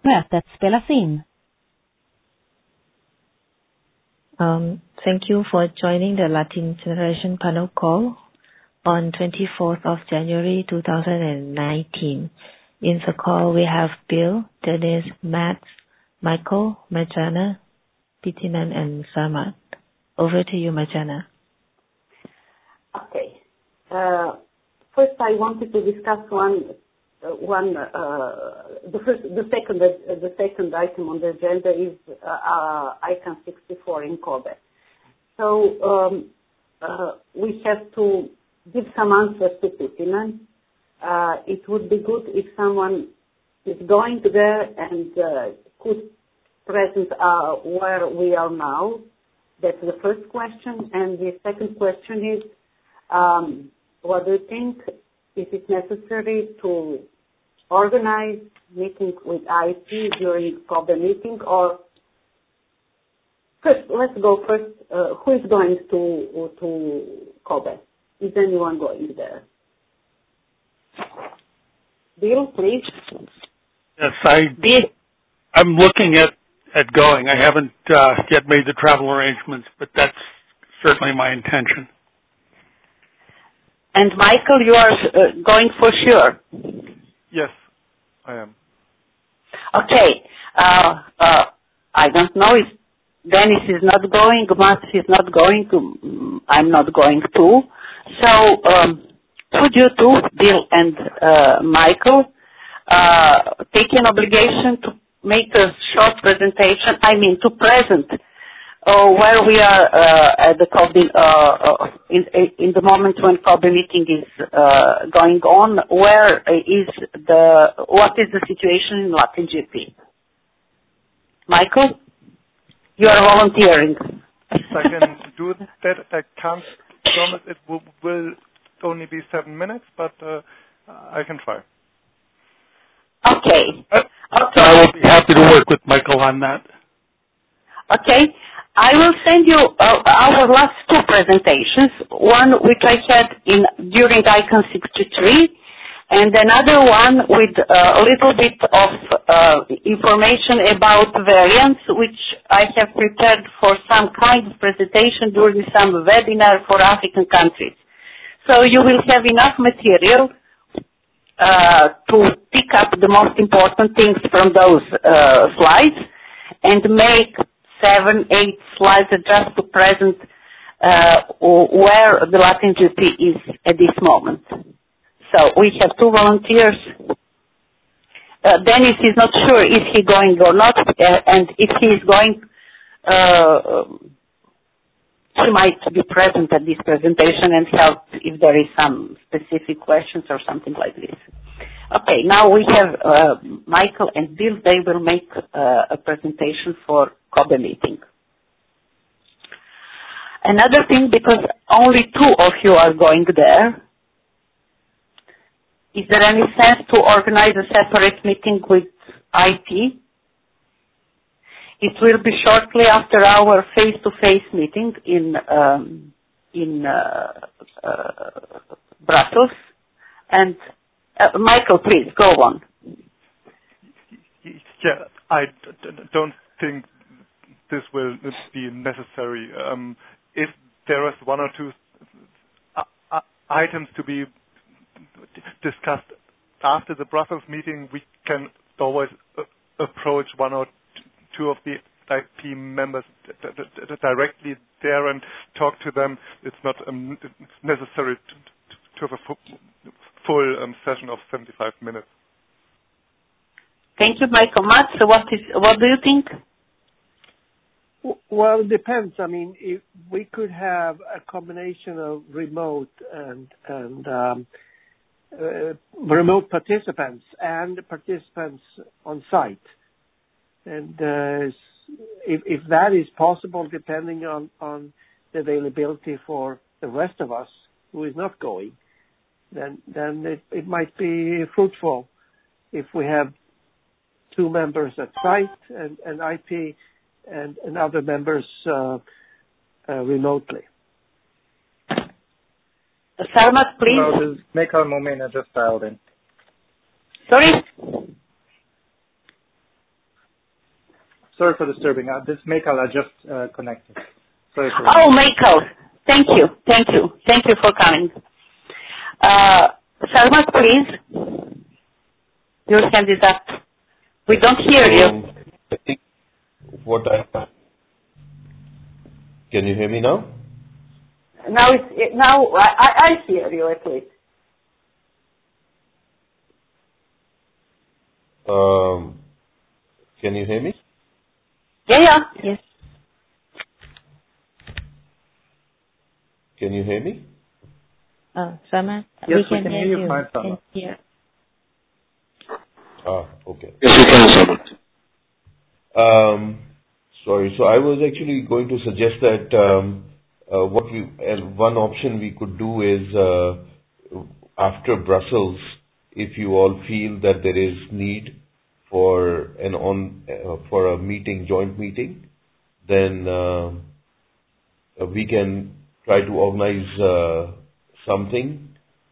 Mötet spelas in. Thank you for joining the Latin Generation panel call on 24th of January 2019. In the call we have Bill, Dennis, Matt, Michael, Marjana, Pitinan, and Sarmat. Over to you, Marjana. Okay. First, I wanted to discuss the second item on the agenda is ICANN 64 in Kobe. So we have to give some answers to Pitinan. It would be good if someone is going there and could present where we are now. That's the first question. And the second question is, what do you think? Is it necessary to organize meetings with IT during Kobe meeting? Or first, let's go first. Who is going to Kobe? Is anyone going there? Bill, please. Yes, I'm looking at going. I haven't yet made the travel arrangements, but that's certainly my intention. And Michael, you are going for sure? Yes, I am. Okay. I don't know if Dennis is not going, Matt is not going, I'm not going too. So, would you two, Bill and Michael, take an obligation to make a short presentation, to present where we are at the Kobe, in the moment when Kobe meeting is going on, what is the situation in Latin GP? Michael, you are volunteering. I can do that. I can't promise it will only be 7 minutes, but I can try. Okay. I will be happy to work with Michael on that. Okay. I will send you our last two presentations, one which I had during ICANN 63, and another one with a little bit of information about variants, which I have prepared for some kind of presentation during some webinar for African countries. So you will have enough material to pick up the most important things from those slides and make 7, 8 slides just to present where the Latin GP is at this moment. So we have 2 volunteers. Dennis is not sure if he going or not, and if he is going, he might be present at this presentation and help if there is some specific questions or something like this. Okay, now we have Michael and Bill. They will make a presentation for Kobe meeting. Another thing, because only 2 of you are going there, is there any sense to organize a separate meeting with IT? It will be shortly after our face-to-face meeting in Brussels. And Michael, please, go on. Yeah, I don't think this will be necessary. If there is 1 or 2 items to be discussed after the Brussels meeting, we can always approach 1 or 2 of the IP members directly there and talk to them. It's not necessary to have a full session of 75 minutes. Thank you, Michael. Matt, so what do you think? Well, it depends. If we could have a combination of remote and remote participants and participants on site. And if that is possible, depending on the availability for the rest of us who is not going, then it might be fruitful if we have 2 members at site and IP and other members remotely. Sarmat, please. No, this is Michael Momena just dialed in. Sorry? Sorry for disturbing. This is Michael. I just connected. Sorry for Oh, Michael. Thank you. Thank you for coming. Sarmat, please. Your hand is up. We don't hear you. I think can you hear me now? Now I hear you at least. Can you hear me? Yeah. Yes. Can you hear me? Sarmat, yes, we can hear you fine, Sarmat. Okay. Yes, you can, Sarmat. Sorry. So I was actually going to suggest that one option we could do is after Brussels, if you all feel that there is need for for a joint meeting, then we can try to organize something.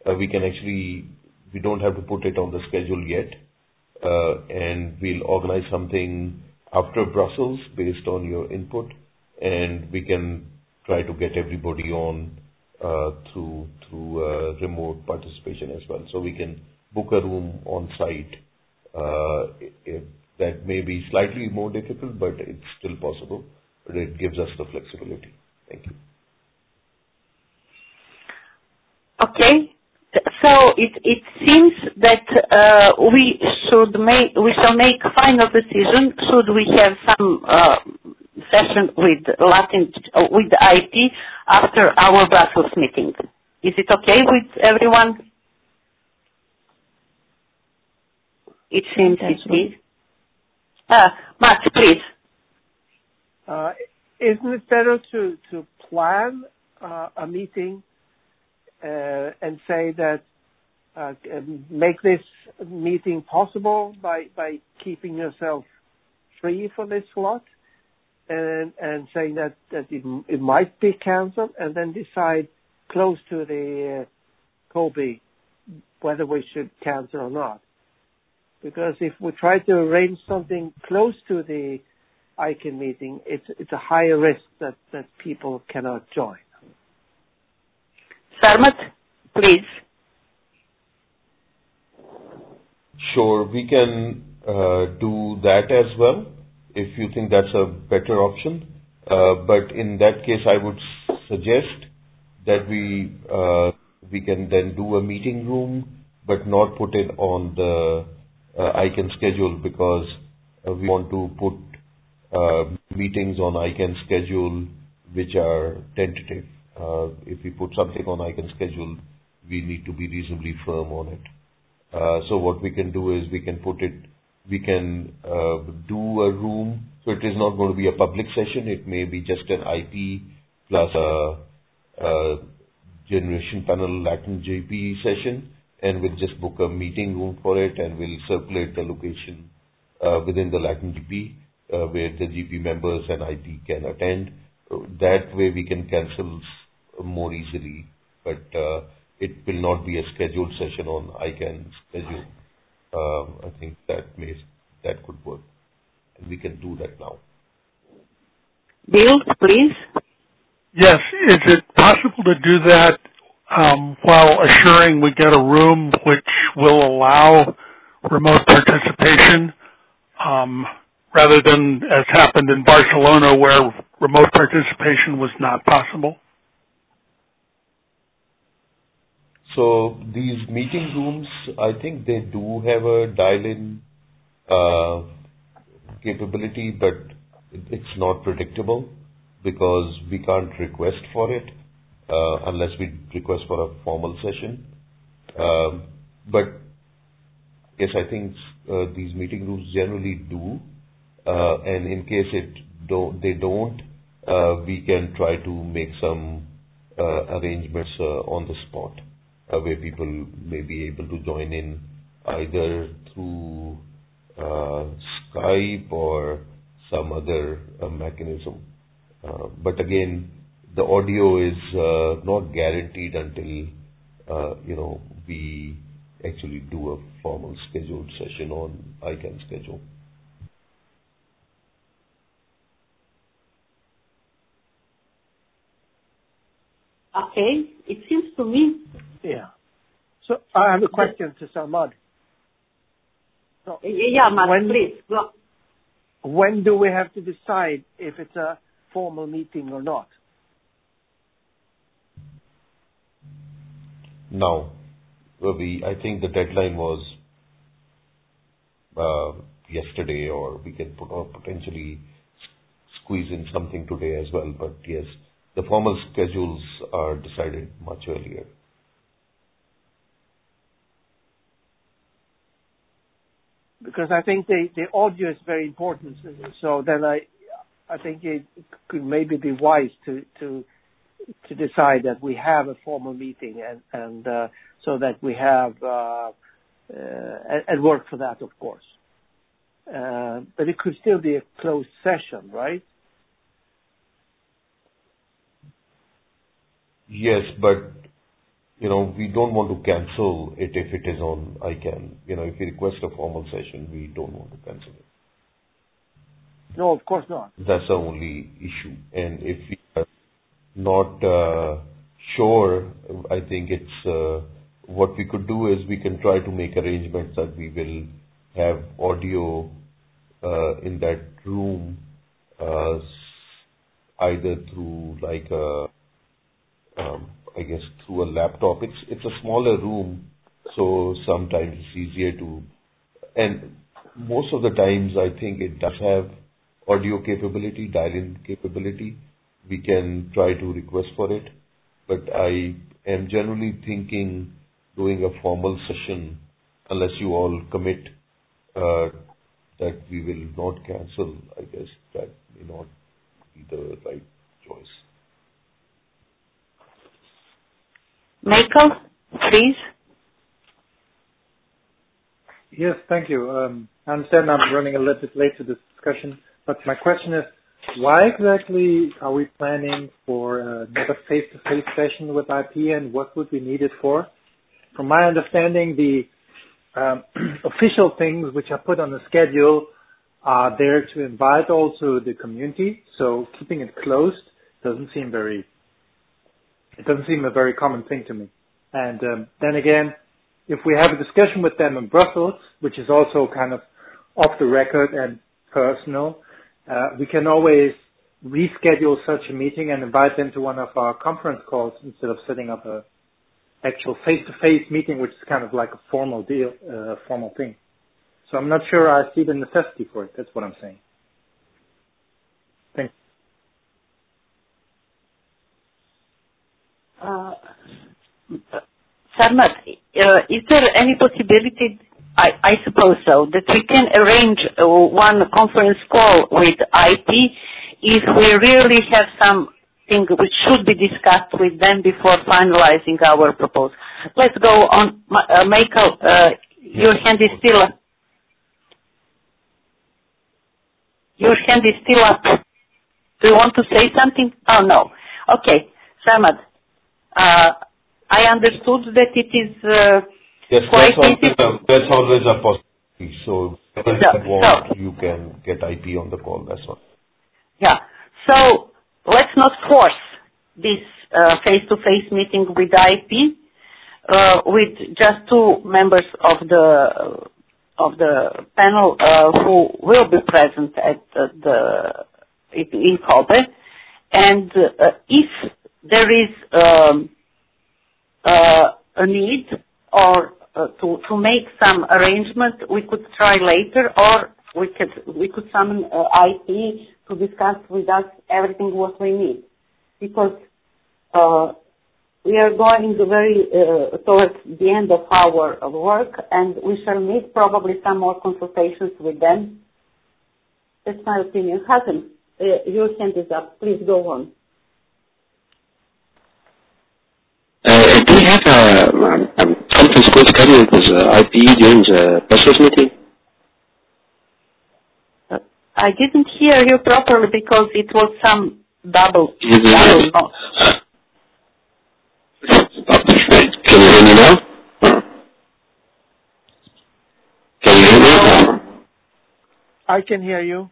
We don't have to put it on the schedule yet, and we'll organize something after Brussels based on your input, and we can try to get everybody on through remote participation as well. So we can book a room on site. That may be slightly more difficult, but it's still possible. But it gives us the flexibility. Thank you. Okay. So it seems that we shall make final decision should we have some session with IT after our Brussels meeting. Is it okay with everyone? It seems it is. Max, please. Isn't it better to plan a meeting and say that make this meeting possible by keeping yourself free for this slot and saying that it might be cancelled, and then decide close to the COBE whether we should cancel or not? Because if we try to arrange something close to the ICANN meeting, it's a higher risk that people cannot join. Sarmat, please. Sure, we can do that as well if you think that's a better option. But in that case, I would suggest that we can then do a meeting room, but not put it on the ICANN schedule, because we want to put meetings on ICANN schedule which are tentative. If we put something on ICANN schedule, we need to be reasonably firm on it. So what we can do is we can do a room. So it is not going to be a public session. It may be just an IP plus a generation panel Latin GP session, and we'll just book a meeting room for it, and we'll circulate the location within the Latin GP where the GP members and IT can attend. That way we can cancel more easily, but it will not be a scheduled session on ICANN schedule. I think that could work, and we can do that now. Bill, please. Yes, is it possible to do that while assuring we get a room which will allow remote participation, rather than as happened in Barcelona where remote participation was not possible? So these meeting rooms, I think they do have a dial-in capability, but it's not predictable because we can't request for it unless we request for a formal session. But yes, I think these meeting rooms generally do, and in case they don't, we can try to make some arrangements on the spot where people may be able to join in either through Skype or some other mechanism. But again, the audio is not guaranteed until we actually do a formal scheduled session on ICANN schedule. Okay, it seems to me. Yeah. So I have a question to Sarmad. So Yeah, Matt, please. Go. When do we have to decide if it's a formal meeting or not? Now, I think the deadline was yesterday, or we can potentially squeeze in something today as well. But yes, the formal schedules are decided much earlier. Because I think the audio is very important. So then I think it could maybe be wise to decide that we have a formal meeting and so that we have and work for that, of course. But it could still be a closed session, right? Yes, but we don't want to cancel it if it is on ICANN. If we request a formal session, we don't want to cancel it. No, of course not. That's the only issue. And if we are not sure, I think it's what we could do is we can try to make arrangements that we will have audio in that room, either through like I guess through a laptop. It's a smaller room, so sometimes it's easier to, and most of the times I think it does have audio capability, dial-in capability. We can try to request for it, but I am generally thinking doing a formal session, unless you all commit that we will not cancel. I guess that may not be the right choice. Michael, please. Yes, thank you. I understand I'm running a little bit late to this discussion, but my question is, why exactly are we planning for another face-to-face session with IP, and what would we need it for? From my understanding, the official things which are put on the schedule are there to invite also the community, so keeping it closed doesn't seem a very common thing to me. And then again, if we have a discussion with them in Brussels, which is also kind of off the record and personal, we can always reschedule such a meeting and invite them to one of our conference calls instead of setting up a actual face-to-face meeting, which is kind of like a formal thing. So I'm not sure I see the necessity for it. That's what I'm saying. Thanks. Sarmad, is there any possibility, I suppose so, that we can arrange one conference call with IP if we really have something which should be discussed with them before finalizing our proposal? Let's go on. Michael, your hand is still up. Your hand is still up. Do you want to say something? Oh, no. Okay. Sarmad, I understood that it is yes, quite easy. That's always a possibility. So, you can get IP on the call. That's all. Yeah. So let's not force this face-to-face meeting with IP with just two members of the panel who will be present at in Kobe. And if there is a need or to make some arrangement, we could try later, or we could summon IP to discuss with us everything what we need, because we are going very towards the end of our work, and we shall need probably some more consultations with them. That's my opinion. Hasan, your hand is up. Please go on. Do we have a conference call scheduled with IP during the Brussels meeting? I didn't hear you properly because it was some double noise. Can you hear me now? Can you hear me? I can hear you.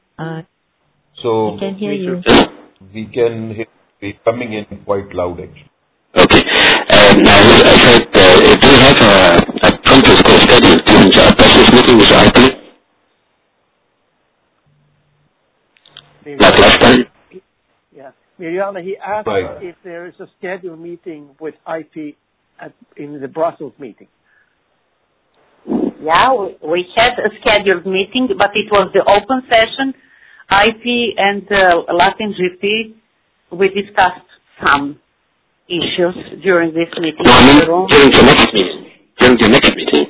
So I can hear you. We can hear you coming in quite loud, actually. have a conference call scheduled during the Brussels meeting with IP? Like last time? Yeah. Mirjana, he asked if there is a scheduled meeting with IP in the Brussels meeting. Yeah, we had a scheduled meeting, but it was the open session. IP and Latin GP, we discussed some issues during this meeting. No, I mean during the next meeting. During the next meeting.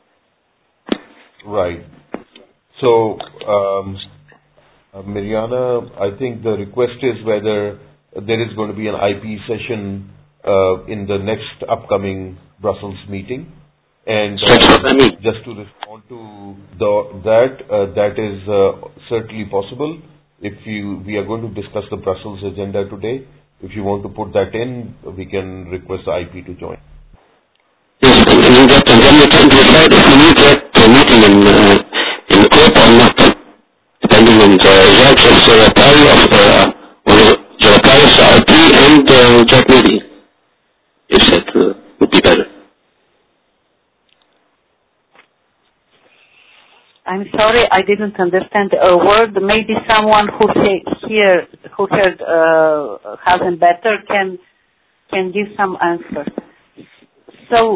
Right. So, Mirjana, I think the request is whether there is going to be an IP session in the next upcoming Brussels meeting. And just to respond to that is certainly possible. If we are going to discuss the Brussels agenda today, if you want to put that in, we can request the IP to join. Yes, and then we can decide if we need that meeting in Cope or not, depending on the results of the reply of IP and joint meeting. If that would be better. I'm sorry, I didn't understand a word. Maybe someone who heard Hazen better can give some answer. So,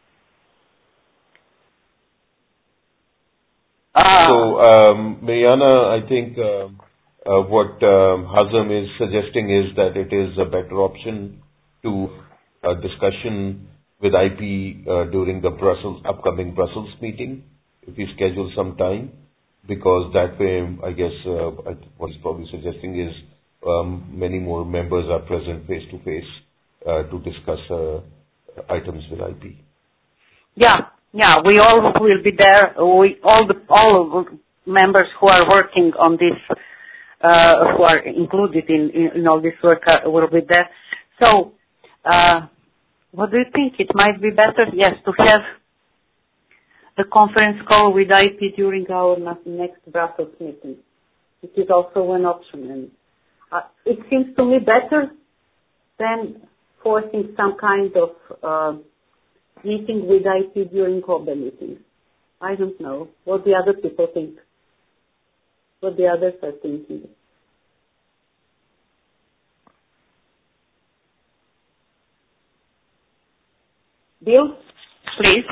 Mirjana, I think what Hazem is suggesting is that it is a better option to a discussion with IP during the upcoming Brussels meeting. If we schedule some time, because that way, I guess, what he's probably suggesting is many more members are present face to face to discuss items with IP. Yeah, we all will be there. All members who are working on this, who are included in all this work, will be there. So, what do you think? It might be better, yes, to have the conference call with IP during our next Brussels meeting. It is also an option, and it seems to me better than forcing some kind of meeting with IP during COBE meetings. I don't know what the other people think, what the others are thinking. Bill, please.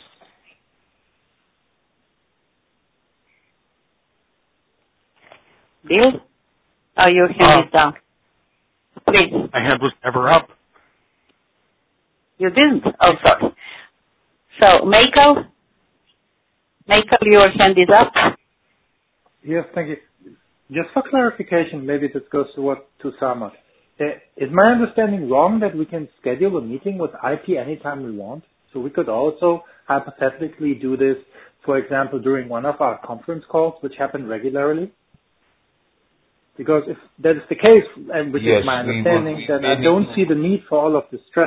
Bill? Oh, your hand is down. Please. My hand was never up. You didn't? Oh, sorry. So, Michael, your hand is up. Yes, thank you. Just for clarification, maybe this goes to Sama. Is my understanding wrong that we can schedule a meeting with IP anytime we want? So we could also hypothetically do this, for example, during one of our conference calls, which happen regularly? Because if that is the case, and which is my understanding, then I don't see the need for all of this stress.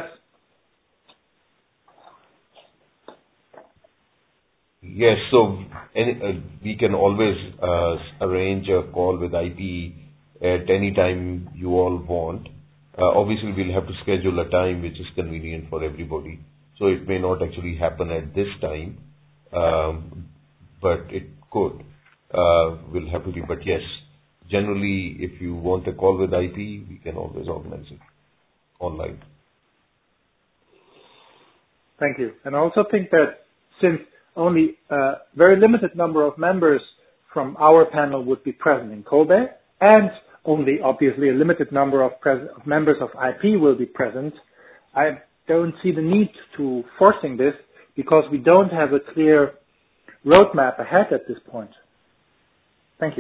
Yes, so we can always arrange a call with IP at any time you all want. Obviously, we'll have to schedule a time which is convenient for everybody. So it may not actually happen at this time, but it could. We'll have to be, but yes. Generally, if you want a call with IP, we can always organize it online. Thank you. And I also think that since only a very limited number of members from our panel would be present in COBE, and only obviously a limited number of members of IP will be present, I don't see the need to forcing this because we don't have a clear roadmap ahead at this point. Thank you.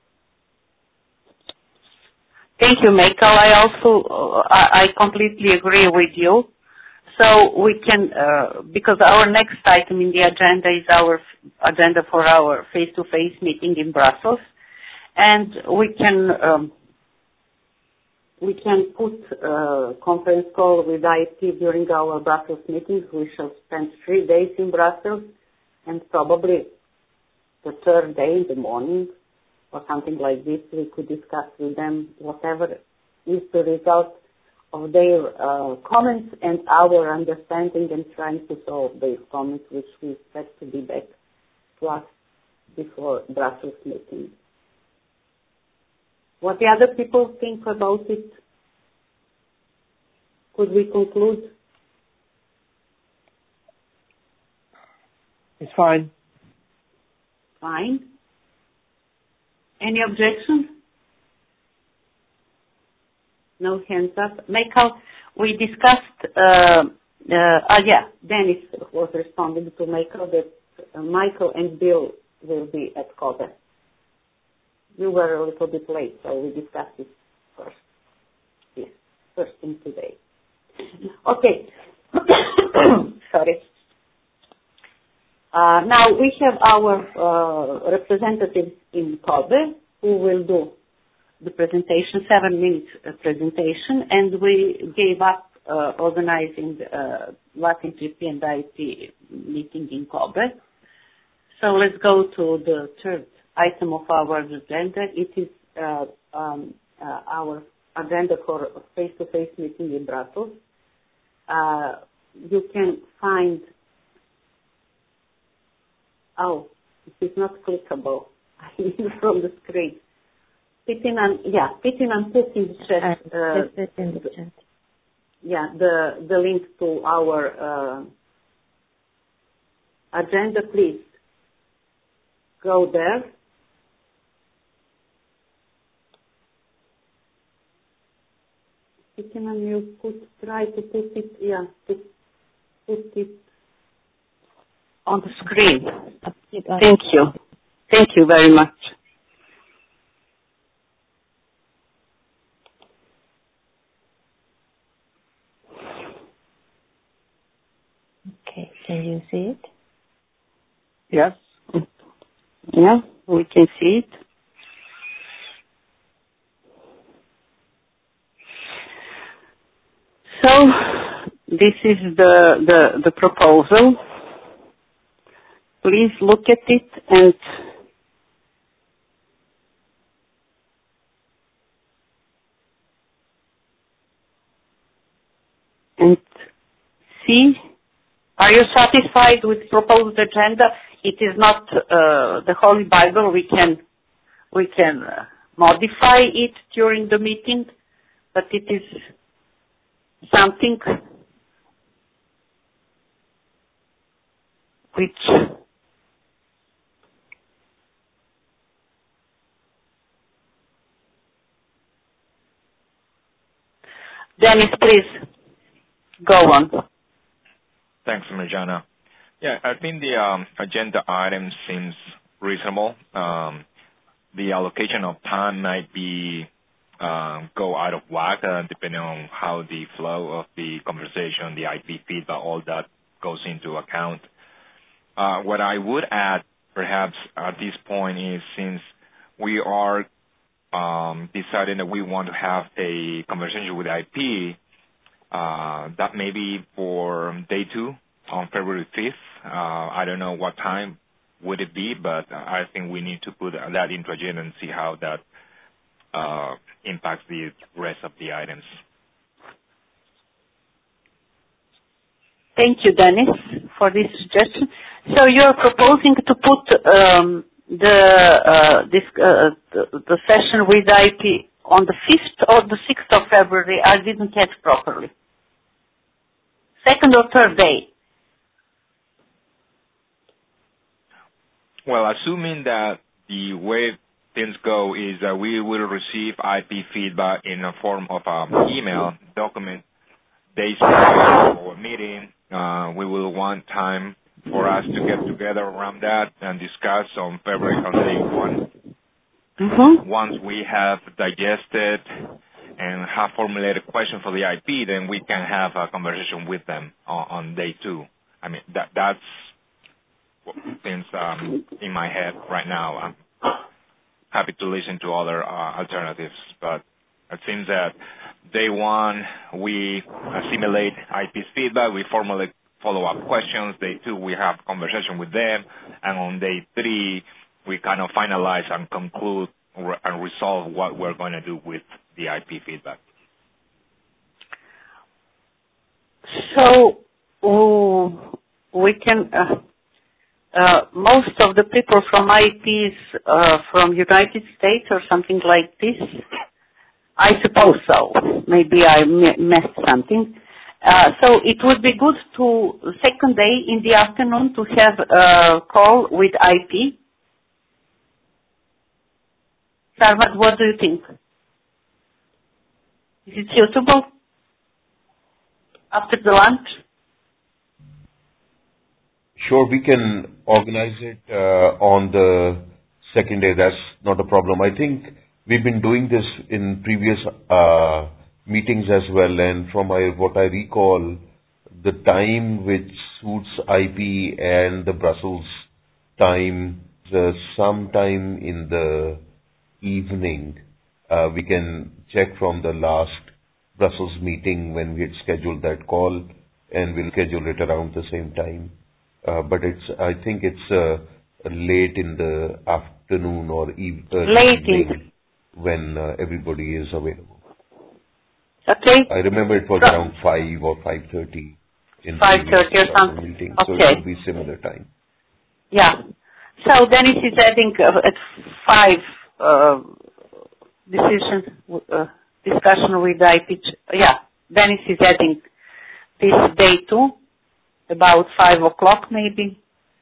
Thank you, Michael. I completely agree with you. So we can, because our next item in the agenda is our agenda for our face-to-face meeting in Brussels, and we can put a conference call with IP during our Brussels meetings. We shall spend 3 days in Brussels, and probably the third day in the morning or something like this, we could discuss with them whatever is the result of their comments and our understanding and trying to solve their comments, which we expect to be back to us before Brussels meeting. What the other people think about it? Could we conclude? It's fine. Fine. Any objections? No hands up. Michael, we discussed, Dennis was responding to Michael that Michael and Bill will be at COBE. You were a little bit late, so we discussed it first. Yes, first thing today. Okay. Sorry. Now we have our representatives in COBE who will do the presentation, 7 minutes presentation, and we gave up organizing Latin GP and IP meeting in COBE. So let's go to the third item of our agenda. It is our agenda for a face-to-face meeting in Brussels. You can find, it is not clickable from the screen. Petinan put in the chat. The link to our agenda. Please go there. Petinan, you could try to put it. To put it on the screen. Thank you. Thank you very much. Okay, can you see it? Yes. Yeah, we can see it. So this is the proposal. Please look at it and see. Are you satisfied with proposed agenda? It is not the Holy Bible. We can modify it during the meeting, but it is something which Dennis, please go on. Thanks, Mirjana. Yeah, I think the agenda item seems reasonable. The allocation of time might be go out of whack depending on how the flow of the conversation, the IP feedback, all that goes into account. What I would add, perhaps at this point, is since we are deciding that we want to have a conversation with IP, that may be for day 2 on February 5th. I don't know what time would it be, but I think we need to put that into agenda and see how that impacts the rest of the items. Thank you, Dennis, for this suggestion. So you're proposing to put the session with IP on the 5th or the 6th of February? I didn't catch properly. Second or third day? Well, assuming that the way things go is that we will receive IP feedback in the form of an email document days for a meeting, we will want time for us to get together around that and discuss on February on day 1. Mm-hmm. Once we have digested and have formulated questions for the IP, then we can have a conversation with them on day 2. I mean, that's things in my head right now. I'm happy to listen to other alternatives, but it seems that day 1 we assimilate IP's feedback, we formulate follow-up questions. Day 2 we have conversation with them, and on day 3 we kind of finalize and conclude and resolve what we're going to do with the IP feedback. So we can. Most of the people from IPs from United States or something like this. I suppose so. Maybe I missed something. So it would be good to second day in the afternoon to have a call with IP. Sarmat, what do you think? Is it suitable after the lunch? Sure, we can organize it on the second day. That's not a problem. I think we've been doing this in previous meetings as well, and from what I recall, the time which suits IP and the Brussels time, sometime in the evening. We can check from the last Brussels meeting when we had scheduled that call, and we'll schedule it around the same time. But I think it's late in the afternoon or evening when everybody is available. Okay. I remember it was around 5 or 5:30 in 5:30 or something. Meeting, okay. So it will be similar time. Yeah. So Dennis is adding at 5 discussion with IP. Yeah, Dennis is adding this day too, about 5 o'clock maybe,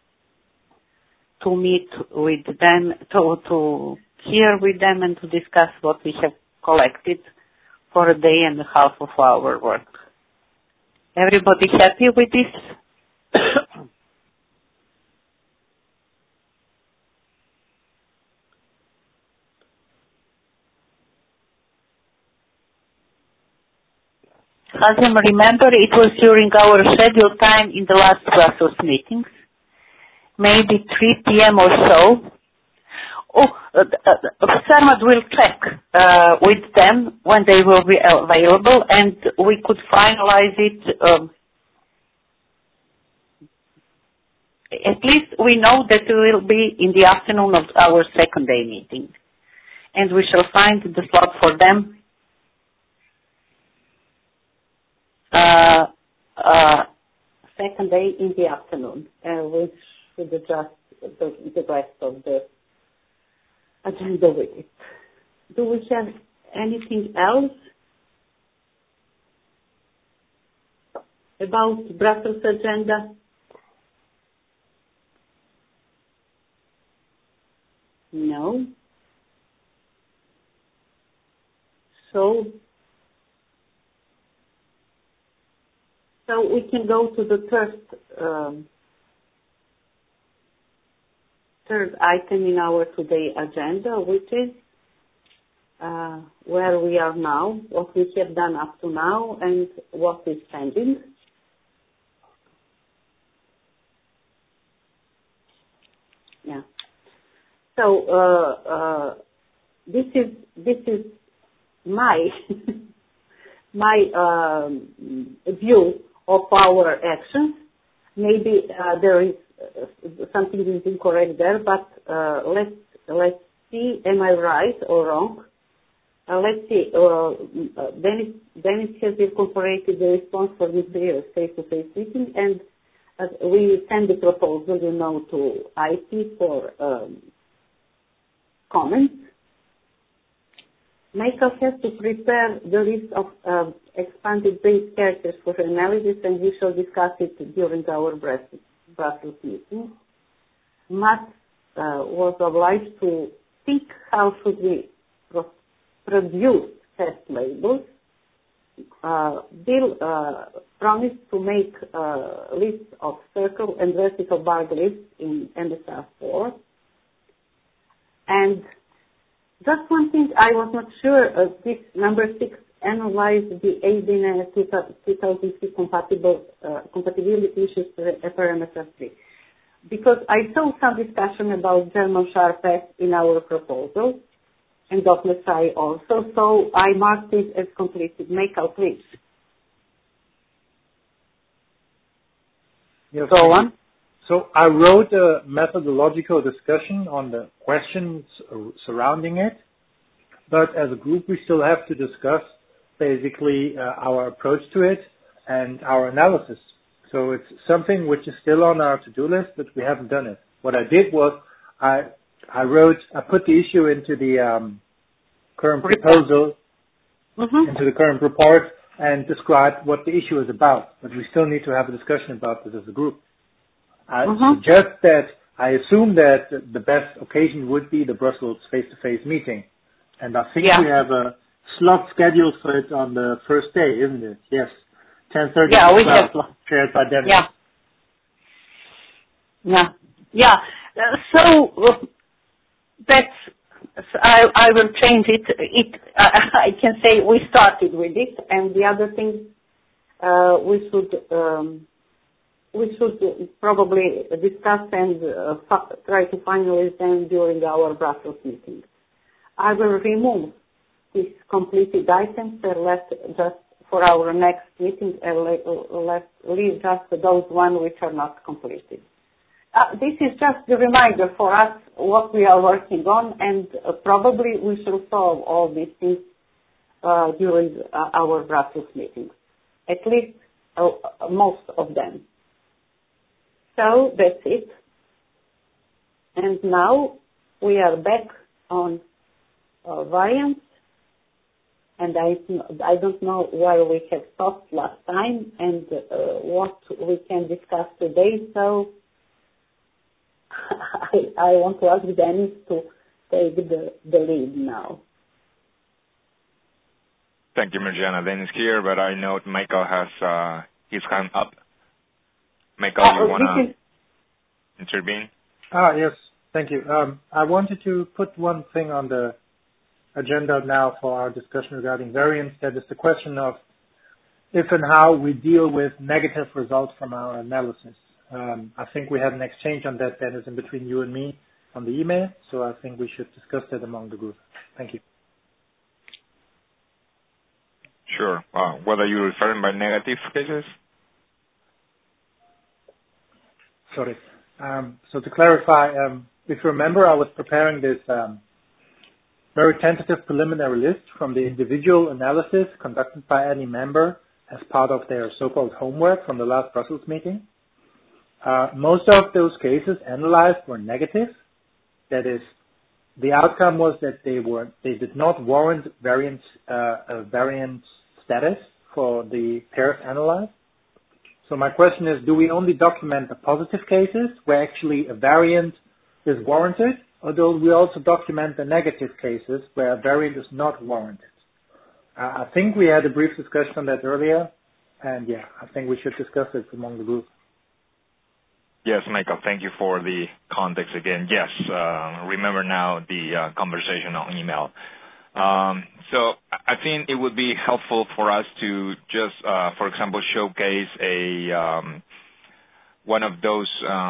to meet with them, to hear with them and to discuss what we have collected for a day and a half of our work. Everybody happy with this? Hazem, remember it was during our scheduled time in the last Brussels meetings, maybe 3 p.m. or so. Sarmat will check with them when they will be available, and we could finalize it. At least we know that it will be in the afternoon of our second day meeting, and we shall find the slot for them. Second day in the afternoon, which should adjust the rest of the agenda with it. Do we have anything else about Brussels agenda? No. So we can go to the third item in our today agenda, which is where we are now, what we have done up to now, and what is pending. Yeah. So this is my my view of our actions. Maybe there is something is incorrect there, but let's see, am I right or wrong? Let's see. Dennis has incorporated the response for this face-to-face meeting, and we send the proposal, to IT for comments. Makeup has to prepare the list of expanded base characters for analysis, and we shall discuss it during our Brussels meeting. Matt was obliged to think how should we produce test labels. Bill promised to make a list of circle and vertical bar lists in MSR4. And just one thing, I was not sure this number 6 analyzed the ADNS 2003 compatibility issues for MSR3. Because I saw some discussion about German SharpS in our proposal, and .NET also, so I marked it as completed. Make out, please. Yes, Go on. So I wrote a methodological discussion on the questions surrounding it, but as a group we still have to discuss basically our approach to it. and our analysis. So it's something which is still on our to-do list, but we haven't done it. What I did was I put the issue into the current proposal, into the current report, and described what the issue is about. But we still need to have a discussion about this as a group. I suggest that I assume that the best occasion would be the Brussels face-to-face meeting. And I think we have a slot scheduled for it on the first day, isn't it? Yes. 10:30. Yeah, we have. Chaired by Dennis. Yeah. So that's. I will change it. I can say we started with it, and the other thing we should probably discuss and try to finalize them during our Brussels meeting. I will remove these completed items and left just for our next meeting and leave just those ones which are not completed. This is just a reminder for us what we are working on, and probably we shall solve all these things during our Brussels meetings, at least most of them. So that's it. And now we are back on variants, and I don't know where we have stopped last time and what we can discuss today. So I want to ask Dennis to take the lead now. Thank you, Mirjana. Dennis here, but I know Michael has his hand up. Michael, you want to intervene? Yes. Thank you. I wanted to put one thing on the agenda now for our discussion regarding variants. That is the question of if and how we deal with negative results from our analysis. I think we had an exchange on that, Dennis, in between you and me on the email, so I think we should discuss that among the group. Thank you. Sure. What are you referring by negative cases? Sorry. So to clarify, if you remember, I was preparing this very tentative preliminary list from the individual analysis conducted by any member as part of their so-called homework from the last Brussels meeting. Most of those cases analyzed were negative. That is, the outcome was that they did not warrant variant status for the pairs analyzed. So my question is, do we only document the positive cases where actually a variant is warranted, or do we also document the negative cases where a variant is not warranted? I think we had a brief discussion on that earlier, and I think we should discuss it among the group. Yes, Michael, thank you for the context again. Yes, remember now the conversation on email. So I think it would be helpful for us to just, for example, showcase one of those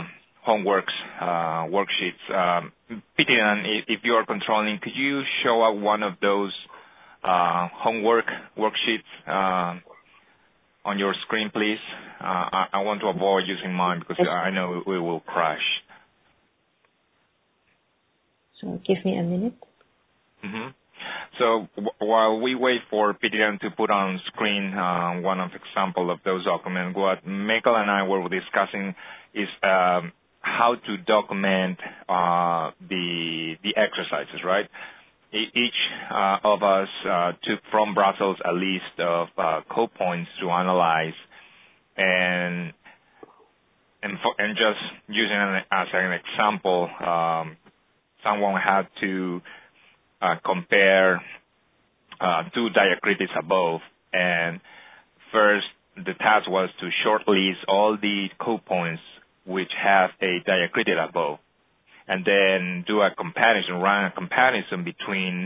worksheets. Peter, if you are controlling, could you show up one of those homework worksheets on your screen, please? I want to avoid using mine because I know it will crash. So give me a minute. Mm-hmm. So while we wait for PTN to put on screen one of example of those documents, what Michael and I were discussing is how to document the exercises, right? Each of us took from Brussels a list of code points to analyze, and just using it as an example, someone had to compare two diacritics above, and first the task was to shortlist all the code points which have a diacritic above, and then do a comparison, run a comparison between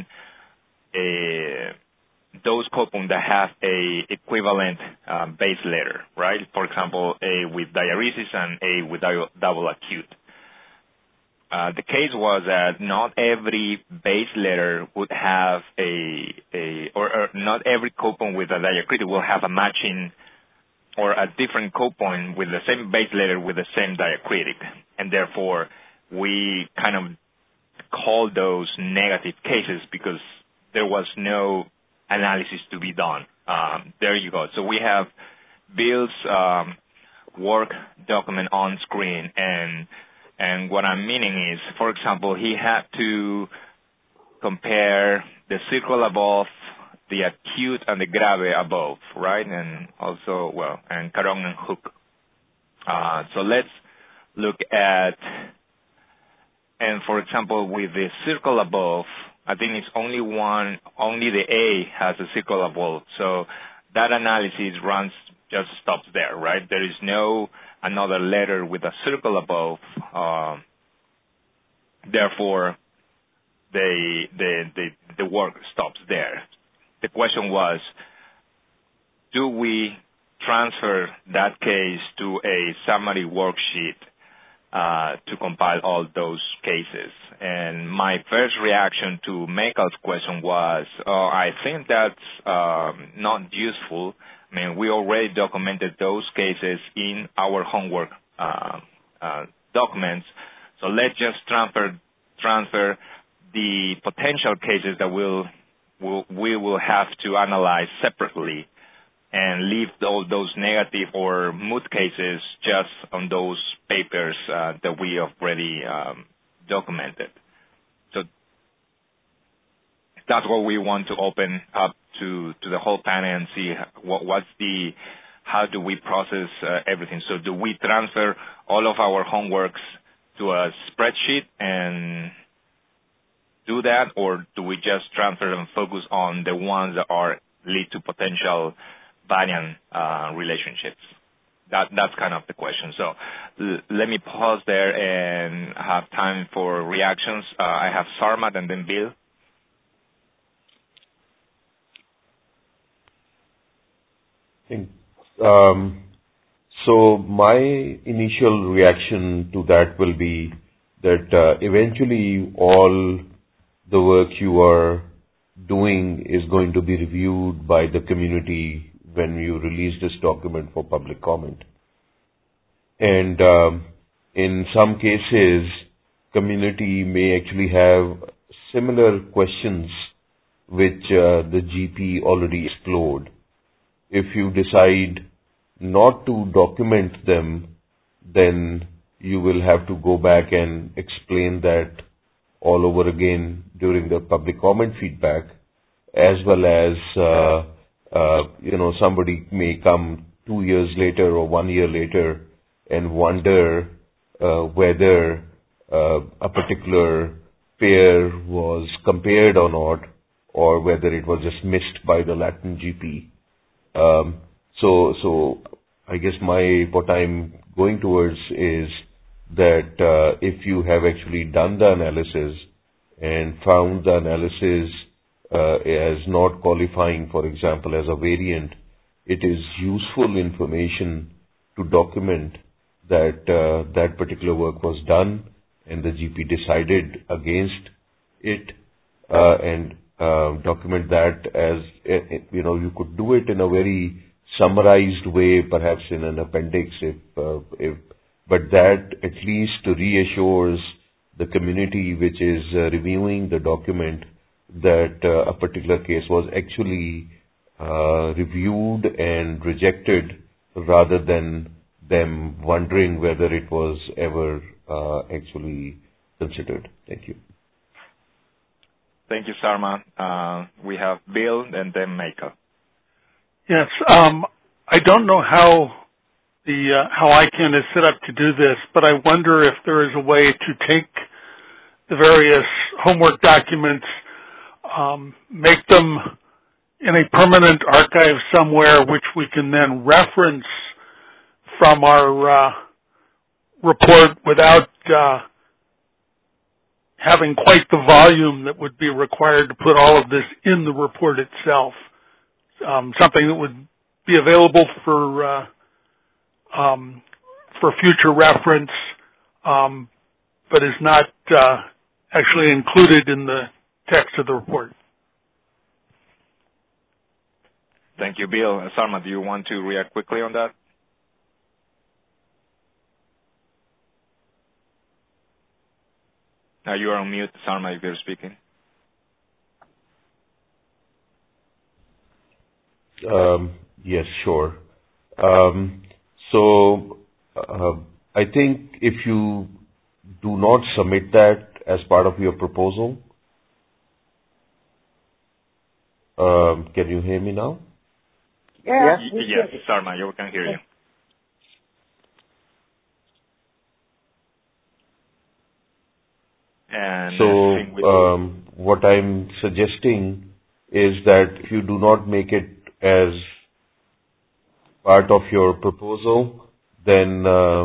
those code points that have a equivalent base letter, right? For example, A with diaeresis and A with double acute. The case was that not every base letter would have or not every code point with a diacritic will have a matching or a different code point with the same base letter with the same diacritic, and therefore we kind of call those negative cases because there was no analysis to be done. There you go. So we have Bill's work document on screen, and what I'm meaning is, for example, he had to compare the circle above, the acute and the grave above, right? And also, and Carong and Hook. So let's look at, and for example, with the circle above, I think it's only the A has a circle above. So that analysis just stops there, right? There is no another letter with a circle above. Therefore, the work stops there. The question was, do we transfer that case to a summary worksheet to compile all those cases? And my first reaction to Michael's question was, I think that's not useful. I mean, we already documented those cases in our homework documents, so let's just transfer the potential cases that we will have to analyze separately, and leave all those negative or moot cases just on those papers that we already documented. So that's what we want to open up to the whole panel and see how do we process everything. So do we transfer all of our homeworks to a spreadsheet and do that, or do we just transfer and focus on the ones that lead to potential variant relationships? That's kind of the question. So let me pause there and have time for reactions. I have Sarmat and then Bill. So my initial reaction to that will be that eventually all the work you are doing is going to be reviewed by the community when you release this document for public comment. And in some cases, community may actually have similar questions which the GP already explored. If you decide not to document them, then you will have to go back and explain that all over again during the public comment feedback, as well as, somebody may come 2 years later or 1 year later and wonder whether a particular pair was compared or not, or whether it was just missed by the Latin GP. So I guess what I'm going towards is that if you have actually done the analysis and found the analysis as not qualifying, for example, as a variant, it is useful information to document that that particular work was done and the GP decided against it, and document that as, you could do it in a very summarized way, perhaps in an appendix, but that at least reassures the community which is reviewing the document that a particular case was actually reviewed and rejected, rather than them wondering whether it was ever actually considered. Thank you. Thank you, Sarma. We have Bill and then Michael. Yes, I don't know how ICANN is set up to do this, but I wonder if there is a way to take the various homework documents, make them in a permanent archive somewhere, which we can then reference from our report without having quite the volume that would be required to put all of this in the report itself. Something that would be available for future reference, but is not actually included in the text of the report. Thank you, Bill. Sarma, do you want to react quickly on that? You are on mute, Sarma, if you're speaking. Yes, sure. I think if you do not submit that as part of your proposal, can you hear me now? Yeah. Yes, Sarma, we can hear you. And what I'm suggesting is that if you do not make it as part of your proposal, then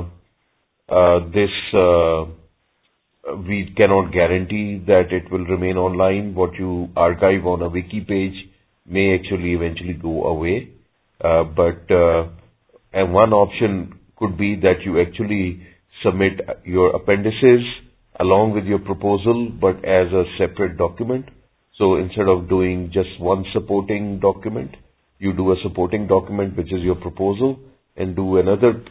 we cannot guarantee that it will remain online. What you archive on a wiki page may actually eventually go away. And one option could be that you actually submit your appendices along with your proposal, but as a separate document. So instead of doing just one supporting document, you do a supporting document, which is your proposal, and do another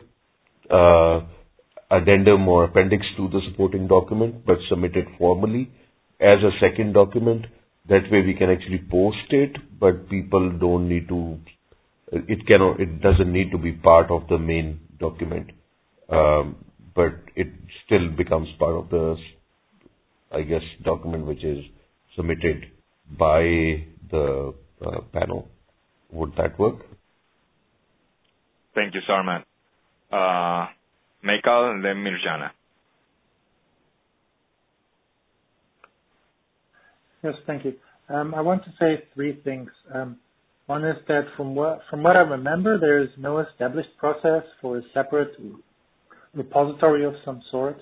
addendum or appendix to the supporting document, but submit it formally as a second document. That way we can actually post it, but people don't need to, it doesn't need to be part of the main document. But it still becomes part of the, document which is submitted by the panel. Would that work? Thank you, Sarma. Michael and then Mirjana. Yes, thank you. I want to say three things. One is that from what I remember, there is no established process for a separate repository of some sort,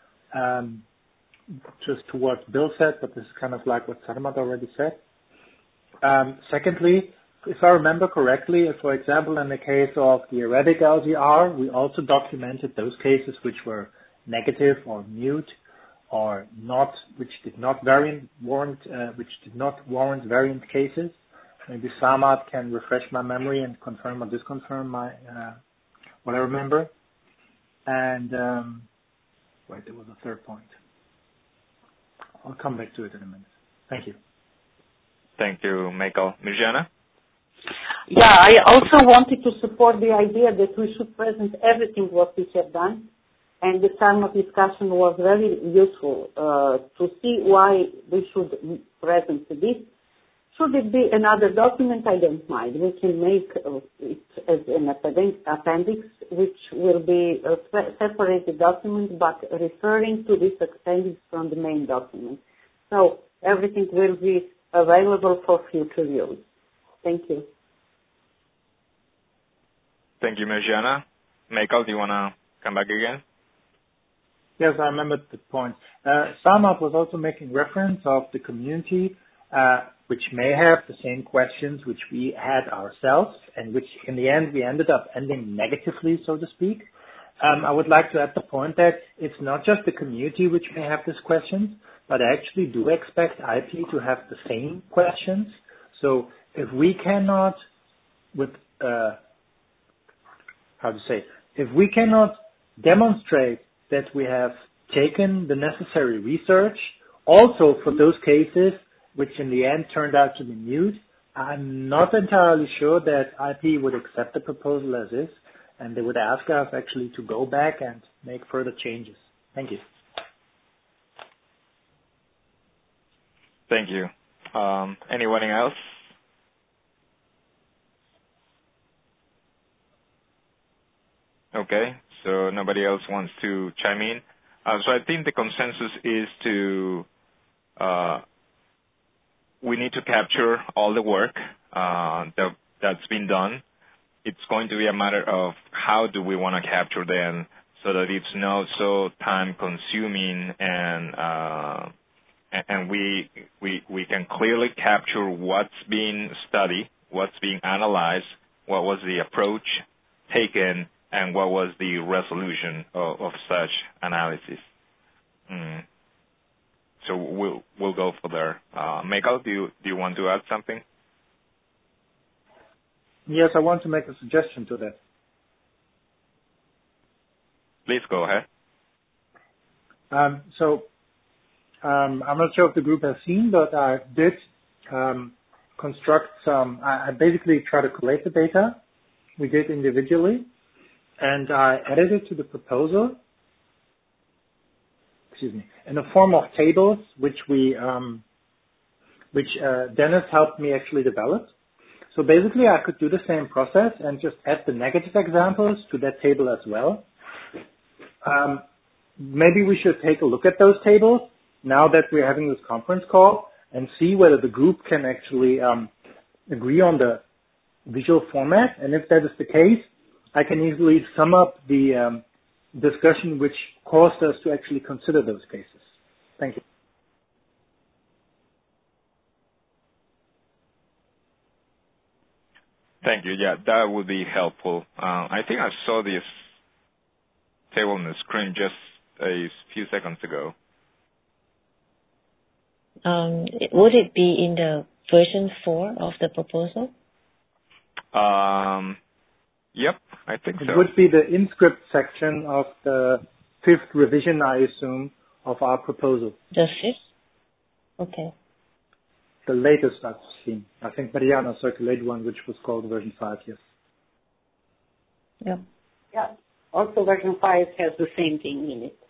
just to what Bill said, but this is kind of like what Sarmat already said. Secondly, if I remember correctly, for example, in the case of the erratic LGR, we also documented those cases which were negative or mute or not, which did not warrant variant cases. Maybe Sarmat can refresh my memory and confirm or disconfirm what I remember. And there was a third point. I'll come back to it in a minute. Thank you. Thank you, Michael. Mirjana? Yeah, I also wanted to support the idea that we should present everything what we have done, and the time of discussion was very useful to see why we should present this. Should it be another document, I don't mind. We can make it as an appendix, which will be a separated document, but referring to this appendix from the main document. So everything will be available for future use. Thank you. Thank you, Mirjana. Michael, do you want to come back again? Yes, I remember the point. Sarmat was also making reference of the community, which may have the same questions which we had ourselves, and which in the end we ended up ending negatively, so to speak. I would like to add the point that it's not just the community which may have these questions, but I actually do expect IP to have the same questions. So if we cannot, if we cannot demonstrate that we have taken the necessary research, also for those cases which in the end turned out to be mute, I'm not entirely sure that IP would accept the proposal as is, and they would ask us actually to go back and make further changes. Thank you. Thank you. Anyone else? Okay, so nobody else wants to chime in. So I think the consensus is we need to capture all the work that's been done. It's going to be a matter of how do we want to capture them so that it's not so time consuming and we can clearly capture what's being studied, what's being analyzed, what was the approach taken, and what was the resolution of such analysis. So we'll go for there. Michael, do you want to add something? Yes, I want to make a suggestion to that. Please go ahead. I'm not sure if the group has seen, but I did construct some. I basically try to collate the data, we did individually, and I added it to the proposal, in the form of tables, which Dennis helped me actually develop. So basically, I could do the same process and just add the negative examples to that table as well. Maybe we should take a look at those tables now that we're having this conference call and see whether the group can actually agree on the visual format. And if that is the case, I can easily sum up the discussion which caused us to actually consider those cases. Thank you. Thank you. Yeah, that would be helpful. I think I saw this table on the screen just a few seconds ago. Would it be in the version 4 of the proposal? Yep, I think so. It would be the InScript section of the 5th revision, I assume, of our proposal. The 5th? Okay. The latest I've seen. I think Mariana circulated one which was called version 5, yes. Yep. Yeah. Also version 5 has the same thing in it.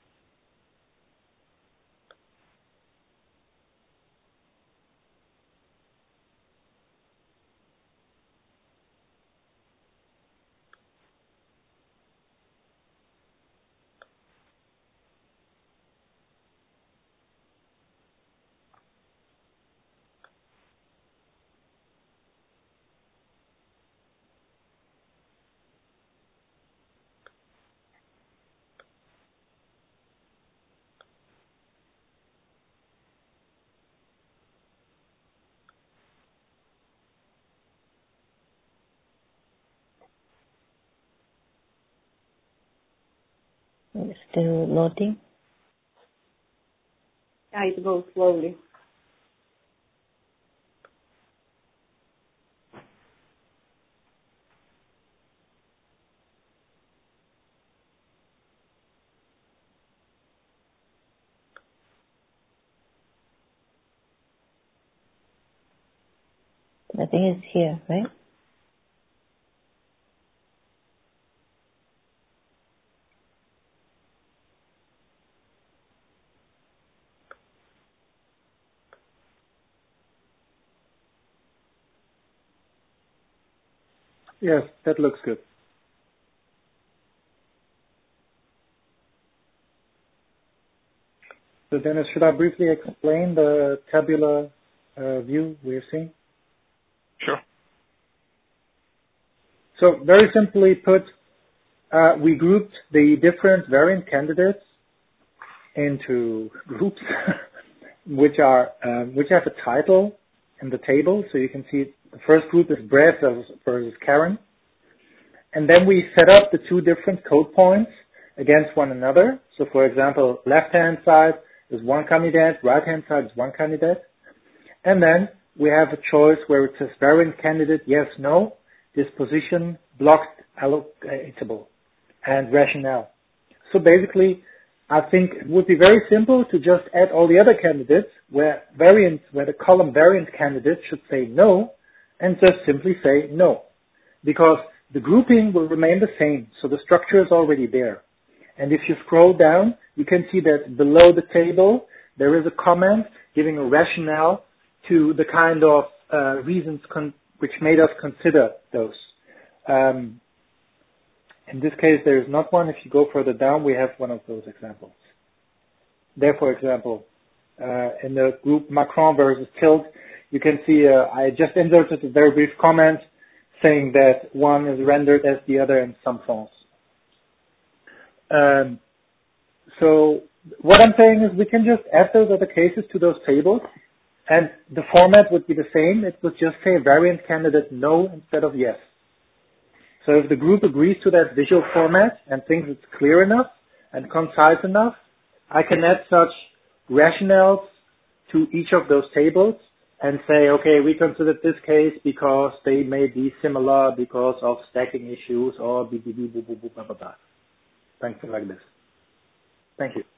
It's still loading. Yeah, it goes slowly. I think it's here, right? Yes, that looks good. So Dennis, should I briefly explain the tabular view we're seeing? Sure. So very simply put, we grouped the different variant candidates into groups which have a title in the table. So you can see the first group is Brad versus Karen. And then we set up the two different code points against one another. So for example, left-hand side is one candidate, right-hand side is one candidate. And then we have a choice where it says variant candidate, yes, no, disposition, blocked, allocatable, and rationale. So basically, I think it would be very simple to just add all the other candidates where the column variant candidate should say no, and just simply say no. Because the grouping will remain the same, so the structure is already there. And if you scroll down, you can see that below the table, there is a comment giving a rationale to the kind of reasons which made us consider those. In this case, there is not one. If you go further down, we have one of those examples. There, for example, in the group Macron versus Tilt, you can see I just inserted a very brief comment saying that one is rendered as the other in some fonts. So what I'm saying is we can just add those other cases to those tables, and the format would be the same. It would just say variant candidate no instead of yes. So if the group agrees to that visual format and thinks it's clear enough and concise enough, I can add such rationales to each of those tables and say, okay, we considered this case because they may be similar because of stacking issues or blah, blah, blah. Something like this. Thank you.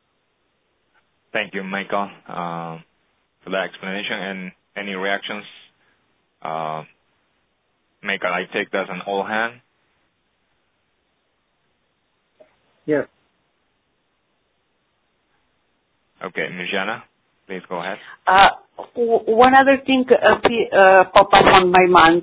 Thank you, Michael, for that explanation. And any reactions Michael, I take that as an all hand. Yes. Okay, Mirjana, please go ahead. One other thing pop up on my mind.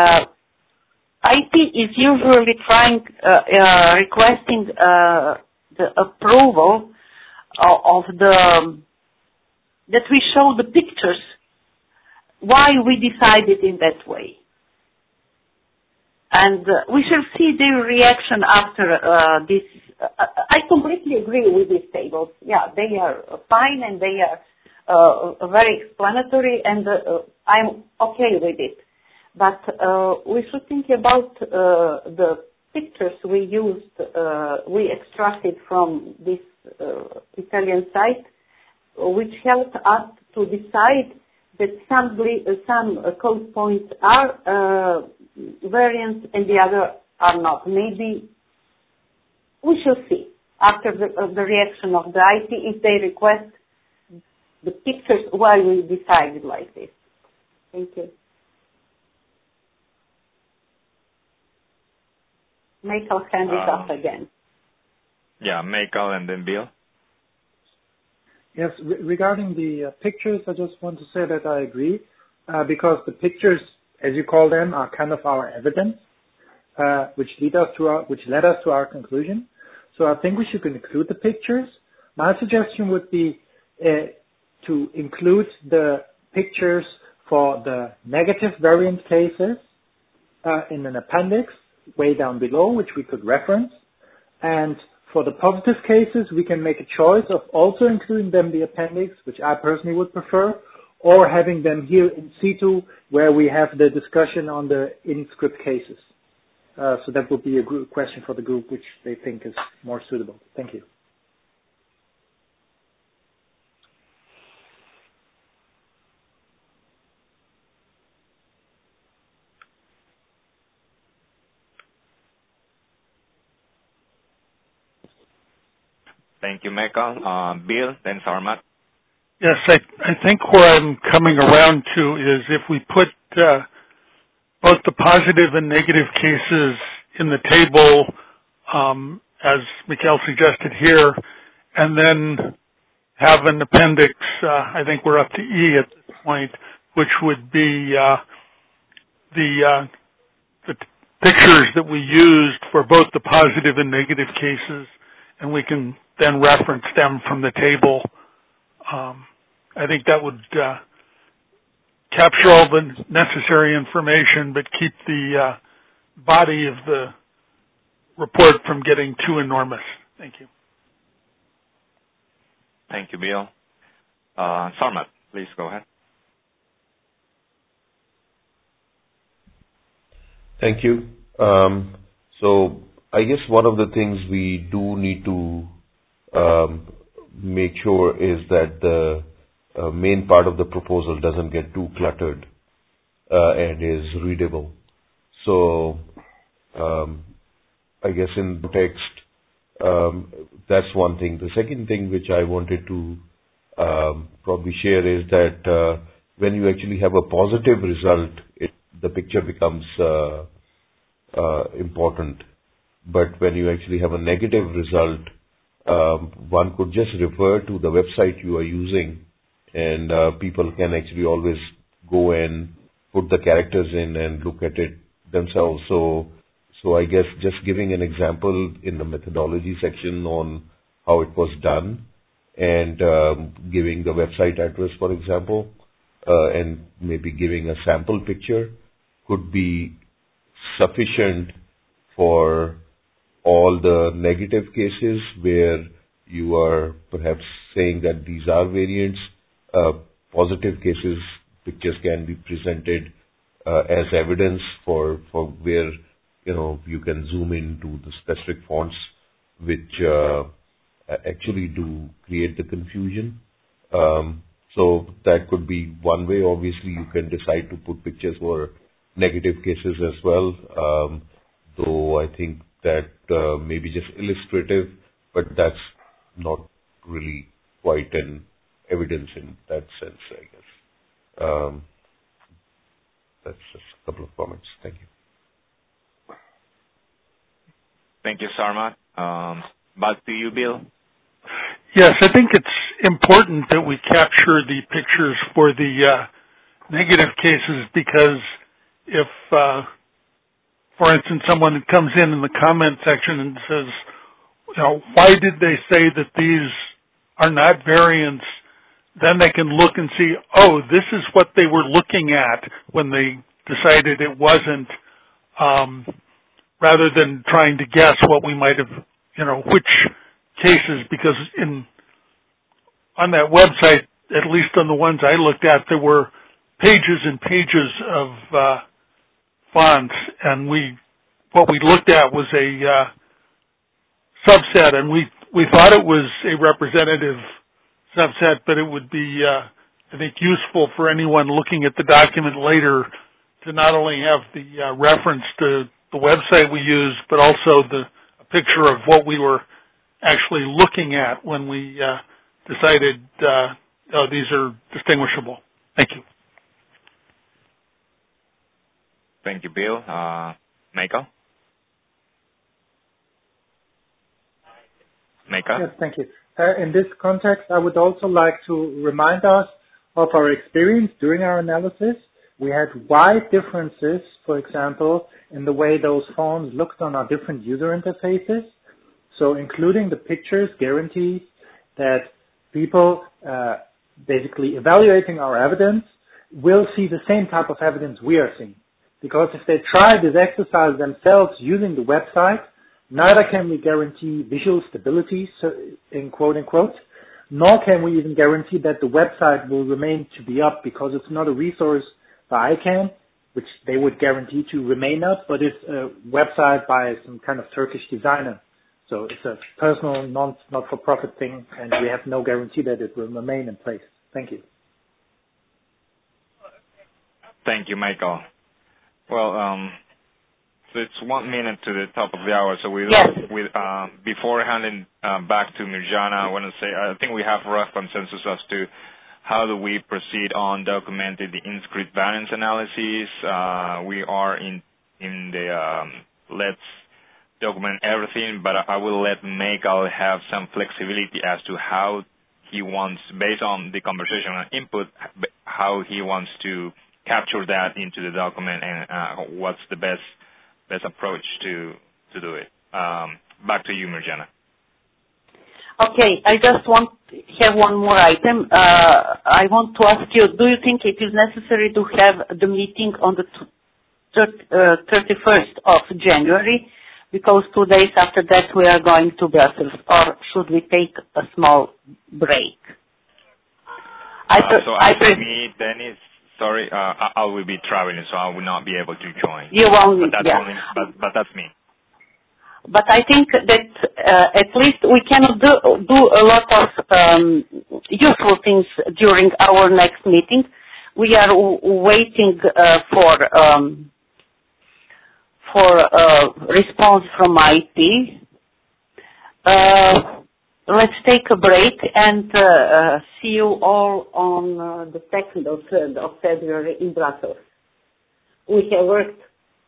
IT is usually requesting the approval of that we show the pictures. Why we decided in that way, and we shall see their reaction after this. I completely agree with these tables. Yeah, they are fine and they are very explanatory, and I'm okay with it. But we should think about the pictures we used, we extracted from this Italian site, which helped us to decide that some code points are variants and the other are not. Maybe we shall see after the reaction of the IT if they request the pictures why we decided like this. Thank you. Michael, hand it up again. Yeah, Michael and then Bill. Yes, regarding the pictures, I just want to say that I agree, because the pictures, as you call them, are kind of our evidence, which led us to our conclusion. So I think we should include the pictures. My suggestion would be to include the pictures for the negative variant cases in an appendix way down below, which we could reference. And for the positive cases, we can make a choice of also including them in the appendix, which I personally would prefer, or having them here in situ where we have the discussion on the in-script cases. So that would be a question for the group, which they think is more suitable. Thank you. Thank you, Michael. Bill, then Sarmat. Yes, I think where I'm coming around to is if we put both the positive and negative cases in the table, as Mikhail suggested here, and then have an appendix, I think we're up to E at this point, which would be the pictures that we used for both the positive and negative cases, and we can then reference them from the table. I think that would capture all the necessary information, but keep the body of the report from getting too enormous. Thank you. Thank you, Bill. Sarmat, please go ahead. Thank you. So I guess one of the things we do need to make sure is that the main part of the proposal doesn't get too cluttered and is readable. So I guess in the text, that's one thing. The second thing which I wanted to probably share is that when you actually have a positive result, the picture becomes important. But when you actually have a negative result, one could just refer to the website you are using, and people can actually always go and put the characters in and look at it themselves. So I guess just giving an example in the methodology section on how it was done, and giving the website address, for example, and maybe giving a sample picture could be sufficient for all the negative cases where you are perhaps saying that these are variants. Positive cases, pictures can be presented as evidence for where you can zoom into the specific fonts which actually do create the confusion. So that could be one way. Obviously, you can decide to put pictures for negative cases as well, though I think that may be just illustrative, but that's not really quite an evidence in that sense, I guess. That's just a couple of comments. Thank you. Thank you, Sarmat. Back to you, Bill. Yes, I think it's important that we capture the pictures for the negative cases, because if, for instance, someone comes in the comment section and says, why did they say that these are not variants? Then they can look and see, this is what they were looking at when they decided it wasn't, rather than trying to guess what we might have, which cases, because on that website, at least on the ones I looked at, there were pages and pages of fonts, and what we looked at was a subset, and we thought it was a representative subset, but it would be, I think, useful for anyone looking at the document later to not only have the reference to the website we used, but also a picture of what we were actually looking at when we decided these are distinguishable. Thank you. Thank you, Bill. Michael? Yes, thank you. In this context, I would also like to remind us of our experience during our analysis. We had wide differences, for example, in the way those forms looked on our different user interfaces. So including the pictures guarantees that people basically evaluating our evidence will see the same type of evidence we are seeing. Because if they try this exercise themselves using the website, neither can we guarantee visual stability, in quote unquote, nor can we even guarantee that the website will remain to be up, because it's not a resource by ICANN, which they would guarantee to remain up, but it's a website by some kind of Turkish designer. So it's a personal, not-for-profit thing, and we have no guarantee that it will remain in place. Thank you. Thank you, Michael. Well, so it's 1 minute to the top of the hour. So before handing back to Mirjana, I want to say I think we have rough consensus as to how do we proceed on documenting the inscript variance analysis. We are in the let's document everything, but I will let Michael have some flexibility as to how he wants, based on the conversational input, how he wants to capture that into the document and what's the best approach to do it. Back to you, Mirjana. Okay, I just have one more item. I want to ask you, do you think it is necessary to have the meeting on the 31st of January? Because 2 days after that we are going to Brussels, or should we take a small break? Dennis, sorry, I will be traveling, so I will not be able to join. You won't, but that's me. But I think that at least we cannot do a lot of useful things during our next meeting. We are waiting for response from IT. Let's take a break and see you all on the 2nd or 3rd of February in Brussels. We have worked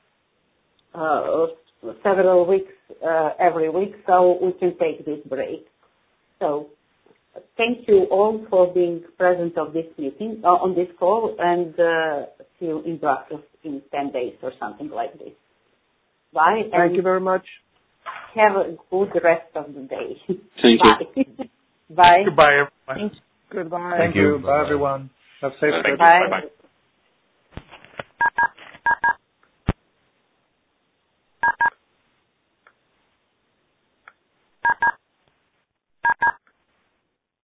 several weeks every week, so we can take this break. So thank you all for being present of this meeting, on this call, and see you in Brussels in 10 days or something like this. Bye. Thank you very much. Have a good rest of the day. Thank you. Bye. Goodbye, everyone. Goodbye. Thank you. Bye, everyone. Have a safe trip. Bye.